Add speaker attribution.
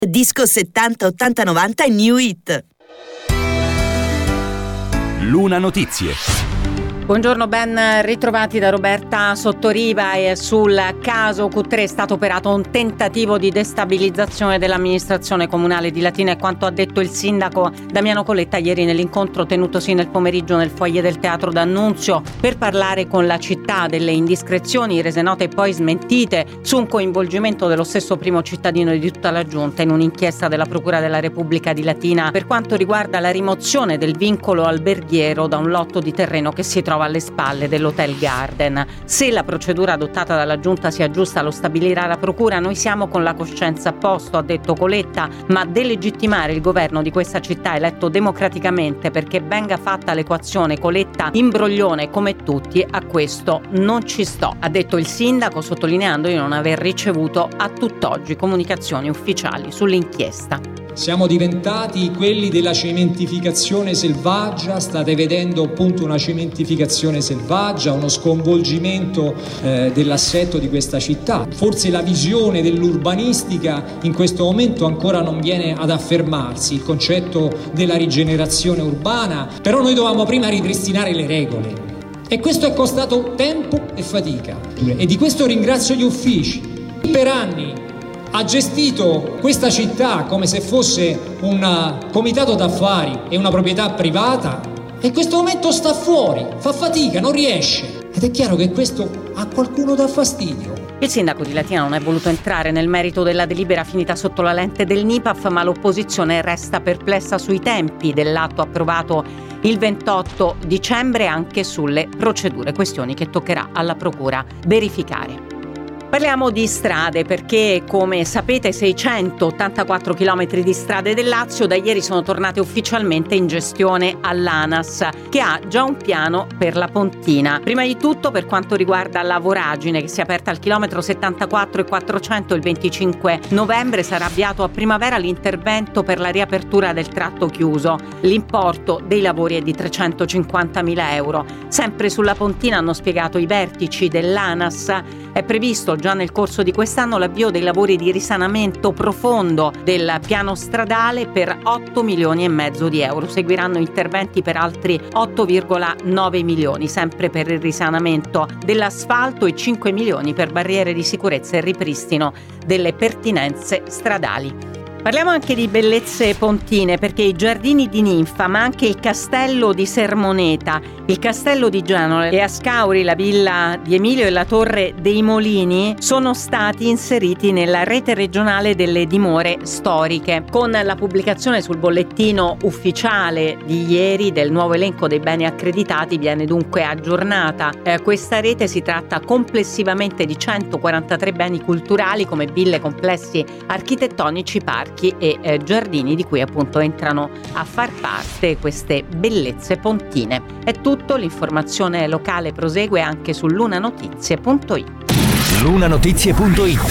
Speaker 1: Disco 70 80 90 New Hit.
Speaker 2: Luna Notizie.
Speaker 3: Buongiorno, ben ritrovati da Roberta Sottoriva. E sul caso Q3 è stato operato un tentativo di destabilizzazione dell'amministrazione comunale di Latina, e quanto ha detto il sindaco Damiano Coletta ieri nell'incontro tenutosi nel pomeriggio nel foyer del Teatro d'Annunzio per parlare con la città delle indiscrezioni rese note e poi smentite su un coinvolgimento dello stesso primo cittadino e di tutta la giunta in un'inchiesta della Procura della Repubblica di Latina per quanto riguarda la rimozione del vincolo alberghiero da un lotto di terreno che si trova alle spalle dell'Hotel Garden. Se la procedura adottata dalla Giunta sia giusta lo stabilirà la Procura. Noi siamo con la coscienza a posto, ha detto Coletta, ma delegittimare il governo di questa città eletto democraticamente perché venga fatta l'equazione Coletta imbroglione come tutti, a questo non ci sto, ha detto il sindaco, sottolineando di non aver ricevuto a tutt'oggi comunicazioni ufficiali sull'inchiesta.
Speaker 4: Siamo diventati quelli della cementificazione selvaggia, state vedendo appunto una cementificazione selvaggia, uno sconvolgimento dell'assetto di questa città. Forse la visione dell'urbanistica in questo momento ancora non viene ad affermarsi, il concetto della rigenerazione urbana, però noi dovevamo prima ripristinare le regole e questo è costato tempo e fatica e di questo ringrazio gli uffici. Per anni ha gestito questa città come se fosse un comitato d'affari e una proprietà privata e in questo momento sta fuori, fa fatica, non riesce. Ed è chiaro che questo a qualcuno dà fastidio.
Speaker 3: Il sindaco di Latina non è voluto entrare nel merito della delibera finita sotto la lente del NIPAF, ma l'opposizione resta perplessa sui tempi dell'atto approvato il 28 dicembre anche sulle procedure, questioni che toccherà alla Procura verificare. Parliamo di strade perché, come sapete, 684 km di strade del Lazio da ieri sono tornate ufficialmente in gestione all'ANAS, che ha già un piano per la Pontina. Prima di tutto per quanto riguarda la voragine, che si è aperta al chilometro 74 e 400 il 25 novembre, sarà avviato a primavera l'intervento per la riapertura del tratto chiuso. L'importo dei lavori è di 350.000 euro. Sempre sulla Pontina hanno spiegato i vertici dell'ANAS, è previsto già nel corso di quest'anno l'avvio dei lavori di risanamento profondo del piano stradale per 8 milioni e mezzo di euro. Seguiranno interventi per altri 8,9 milioni, sempre per il risanamento dell'asfalto, e 5 milioni per barriere di sicurezza e ripristino delle pertinenze stradali. Parliamo anche di bellezze pontine perché i giardini di Ninfa, ma anche il castello di Sermoneta, il castello di Genova e Ascauri, la villa di Emilio e la torre dei Molini sono stati inseriti nella rete regionale delle dimore storiche. Con la pubblicazione sul bollettino ufficiale di ieri del nuovo elenco dei beni accreditati viene dunque aggiornata questa rete. Si tratta complessivamente di 143 beni culturali come ville, complessi architettonici, parchi e giardini di cui appunto entrano a far parte queste bellezze pontine. È tutto, l'informazione locale prosegue anche su lunanotizie.it.
Speaker 2: Lunanotizie.it